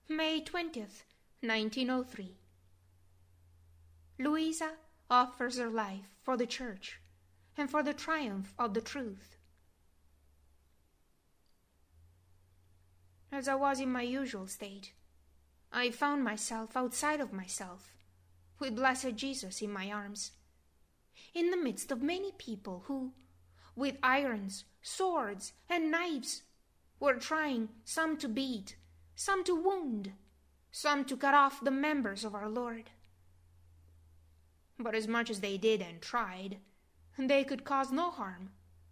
May 20th, 1903. Louisa offers her life for the Church and for the triumph of the truth. As I was in my usual state, I found myself outside of myself, with Blessed Jesus in my arms, in the midst of many people who, with irons, swords, and knives, were trying some to beat, some to wound, some to cut off the members of our Lord. But as much as they did and tried, they could cause no harm.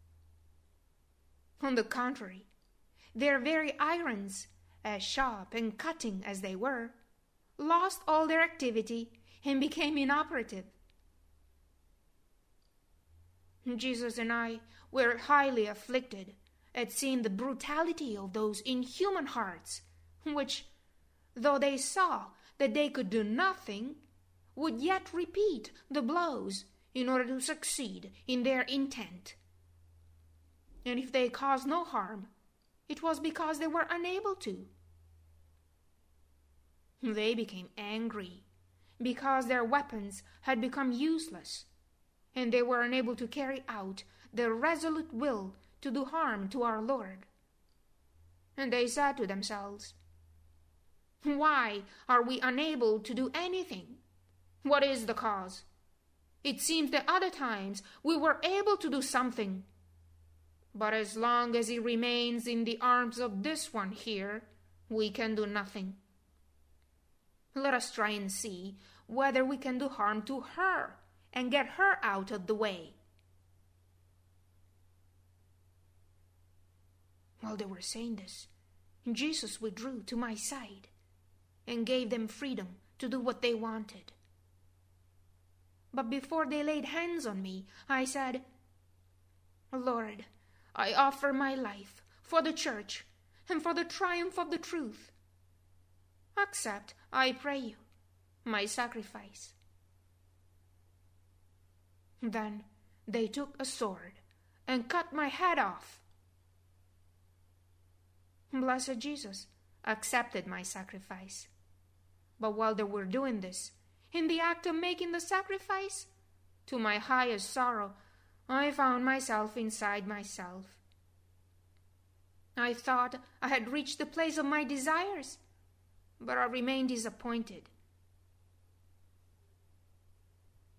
On the contrary, their very irons, as sharp and cutting as they were, lost all their activity and became inoperative. Jesus and I were highly afflicted at seeing the brutality of those inhuman hearts, which, though they saw that they could do nothing, would yet repeat the blows in order to succeed in their intent. And if they caused no harm, it was because they were unable to. They became angry because their weapons had become useless, and they were unable to carry out their resolute will to do harm to our Lord. And they said to themselves, "Why are we unable to do anything? What is the cause? It seems that other times we were able to do something. But as long as he remains in the arms of this one here, we can do nothing. Let us try and see whether we can do harm to her and get her out of the way." While they were saying this, Jesus withdrew to my side and gave them freedom to do what they wanted. But before they laid hands on me, I said, "Lord, I offer my life for the Church and for the triumph of the truth. Accept, I pray you, my sacrifice." Then they took a sword and cut my head off. Blessed Jesus accepted my sacrifice. But while they were doing this, in the act of making the sacrifice, to my highest sorrow, I found myself inside myself. I thought I had reached the place of my desires, but I remained disappointed.